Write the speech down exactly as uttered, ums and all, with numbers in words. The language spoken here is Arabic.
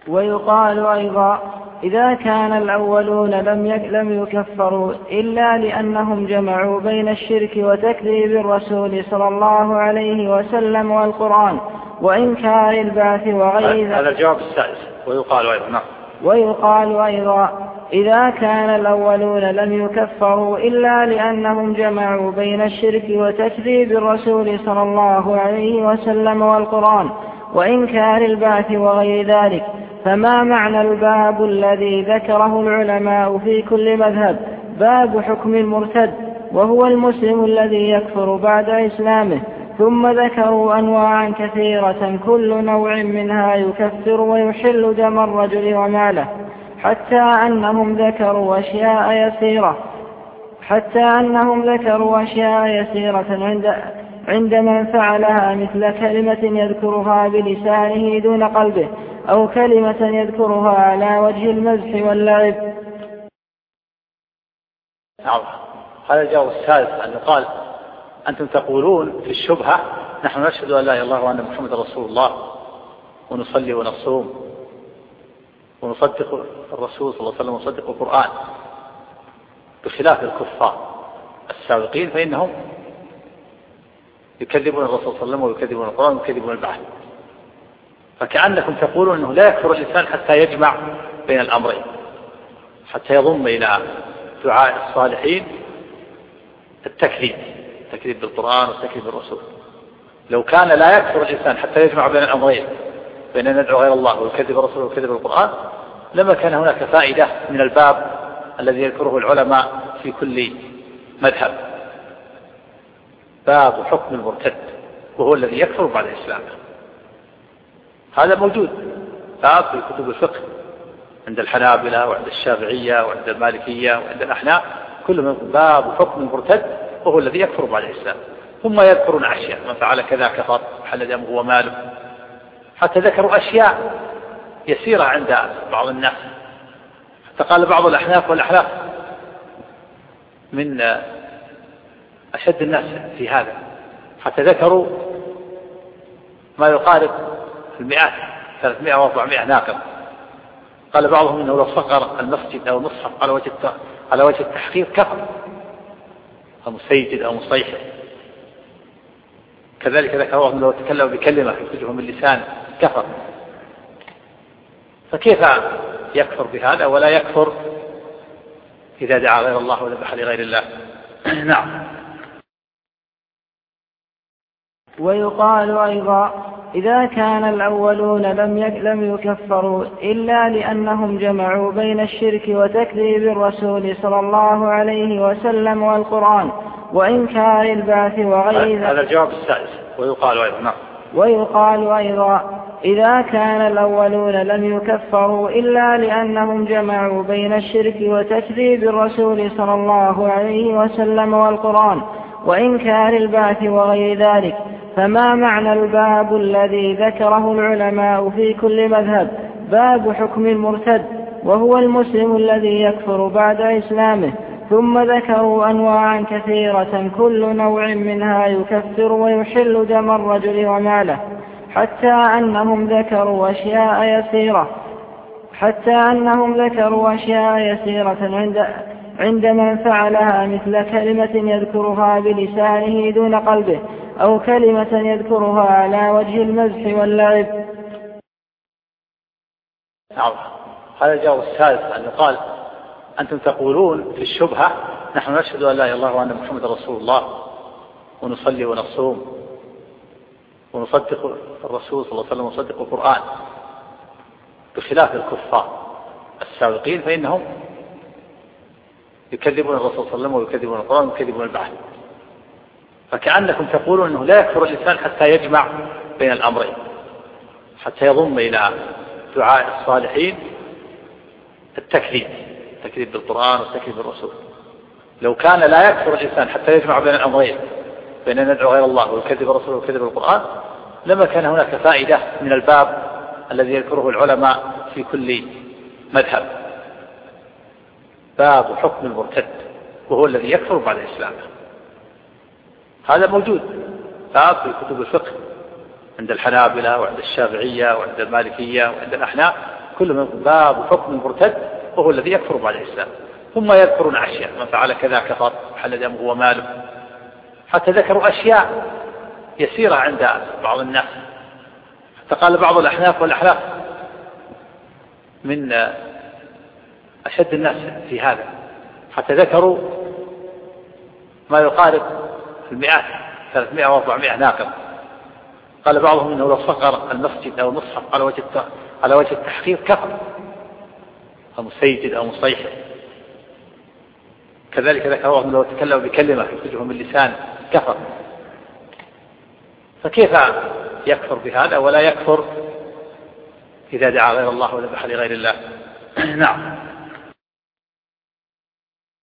ويقال أيضا إذا كان الأولون لم لم يكفروا إلا لأنهم جمعوا بين الشرك وتكذيب الرسول صلى الله عليه وسلم والقرآن وإنكار البعث وغير ذلك. هذا الجواب السادس. ويقال أيضا نعم. ويقال أيضا إذا كان الأولون لم يكفروا إلا لأنهم جمعوا بين الشرك وتكذيب الرسول صلى الله عليه وسلم والقرآن وإنكار البعث وغير ذلك، فما معنى الباب الذي ذكره العلماء في كل مذهب؟ باب حكم المرتد، وهو المسلم الذي يكفر بعد إسلامه. ثم ذكروا أنواعا كثيرة كل نوع منها يكفر ويحل دم الرجل وماله، حتى أنهم ذكروا أشياء يسيرة حتى أنهم ذكروا أشياء يسيرة عند عند من فعلها، مثل كلمة يذكرها بلسانه دون قلبه، أو كلمة يذكرها على وجه المزح واللعب. نعم. هذا الجواب الثالث أنه قال أنتم تقولون في الشبهة نحن نشهد أن لا إله إلا الله وأن محمد رسول الله ونصلي ونصوم ونصدق الرسول صلى الله عليه وسلم ونصدق القرآن، بخلاف الكفار السابقين فإنهم يكذبون الرسول صلى الله عليه وسلم ويكذبون القرآن ويكذبون البعث. فكأنكم تقولون أنه لا يكفر الإنسان حتى يجمع بين الأمرين، حتى يضم إلى دعاء الصالحين التكذيب التكذيب بالقرآن والتكذيب بالرسول. لو كان لا يكفر الإنسان حتى يجمع بين الأمرين، بين أن ندعو غير الله ويكذب الرسول ويكذب القرآن، لما كان هناك فائدة من الباب الذي يذكره العلماء في كل مذهب، باب حكم المرتد، وهو الذي يكفر بعد إسلامه. هذا موجود باب في كتب الفقه عند الحنابلة وعند الشافعية وعند المالكية وعند الأحناف، كل من باب حكم المرتد وهو الذي يكفر بعد الإسلام. ثم يذكرون أشياء من فعل كذا كفر حل دمه وماله، حتى ذكروا أشياء يسيرة عند بعض الناس. حتى قال بعض الأحناف والأحلاف من أشد الناس في هذا، حتى ذكروا ما يقارب المئات ثلاثمائة وأربعمائة ناقض. قال بعضهم إنه لو صغر المسجد أو المصحف على وجه على وجه التحقيق كفر، أو مسيجد أو مصيحة. كذلك ذكروا لو تكلم بكلمة يخرجه من اللسان كفر. فكيف يكفر بهذا ولا يكفر إذا دعا غير الله وذبح لغير الله؟ نعم. ويقال أيضا إذا كان الأولون لم لم يكفروا إلا لأنهم جمعوا بين الشرك وتكذيب الرسول صلى الله عليه وسلم والقرآن وإنكار البعث وغير ذلك. هذا الجواب السادس. ويقال أيضا نعم. ويقال أيضا إذا كان الأولون لم يكفروا إلا لأنهم جمعوا بين الشرك وتكذيب الرسول صلى الله عليه وسلم والقرآن وإنكار البعث وغير ذلك، فما معنى الباب الذي ذكره العلماء في كل مذهب؟ باب حكم المرتد، وهو المسلم الذي يكفر بعد إسلامه. ثم ذكروا أنواعا كثيرة كل نوع منها يكفر ويحل دم الرجل وماله، حتى أنهم ذكروا أشياء يسيرة حتى أنهم ذكروا أشياء يسيرة عند عند من فعلها، مثل كلمة يذكرها بلسانه دون قلبه، أو كلمة يذكرها على وجه المزح واللعب. نعم. هذا الجواب الثالث أنه قال أنتم تقولون في الشبهة نحن نشهد أن لا إله إلا الله وأن محمد رسول الله ونصلي ونصوم ونصدق الرسول صلى الله عليه وسلم ونصدق القرآن، بخلاف الكفار السابقين فإنهم يكذبون الرسول صلى الله عليه وسلم ويكذبون القرآن ويكذبون البعث. فكأنكم تقولون أنه لا يكفر الإنسان حتى يجمع بين الأمرين، حتى يضم إلى دعاء الصالحين التكذيب التكذيب بالقرآن والتكذيب بالرسول. لو كان لا يكفر الإنسان حتى يجمع بين الأمرين، بين أن ندعو غير الله ويكذب الرسول ويكذب القرآن، لما كان هناك فائدة من الباب الذي يذكره العلماء في كل مذهب، باب حكم المرتد، وهو الذي يكفر بعد إسلامه. هذا موجود باب في كتب الفقه عند الحنابلة وعند الشافعية وعند المالكية وعند الأحناف، كل من باب حكم المرتد وهو الذي يكفر بعد الإسلام. ثم يذكرون أشياء من فعل كذا كفر حل دمه وماله، حتى ذكروا أشياء يسيرة عند بعض الناس. حتى قال بعض الأحناف والأحلاف من أشد الناس في هذا، حتى ذكروا ما يقارب المئات ثلاثمائة وأربعمائة ناقض. قال بعضهم إنه لو صغر المسجد أو المصحف على وجه على وجه التحقيق كفر، أو مسيجد أو مصيحف. كذلك ذكر بعضهم لو تكلم بكلمة يخرجه من اللسان كفر. فكيف يكفر بهذا ولا يكفر إذا دعا غير الله وذبح لغير الله؟ نعم.